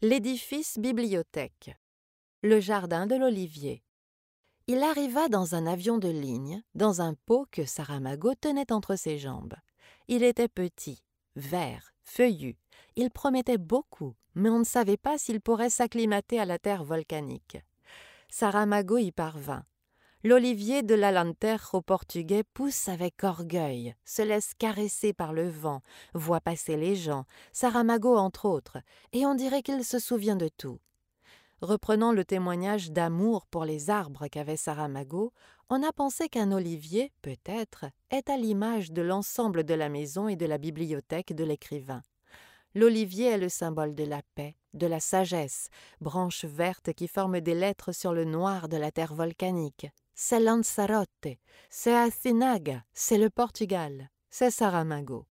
L'édifice bibliothèque. Le jardin de l'olivier. Il arriva dans un avion de ligne, dans un pot que Saramago tenait entre ses jambes. Il était petit, vert, feuillu. Il promettait beaucoup, mais on ne savait pas s'il pourrait s'acclimater à la terre volcanique. Saramago y parvint. L'olivier de l'Alentejo portugais pousse avec orgueil, se laisse caresser par le vent, voit passer les gens, Saramago entre autres, et on dirait qu'il se souvient de tout. Reprenant le témoignage d'amour pour les arbres qu'avait Saramago, on a pensé qu'un olivier, peut-être, est à l'image de l'ensemble de la maison et de la bibliothèque de l'écrivain. L'olivier est le symbole de la paix, de la sagesse, branches vertes qui forment des lettres sur le noir de la terre volcanique. C'est Lanzarote, c'est Azinaga, c'est le Portugal, c'est Saramago.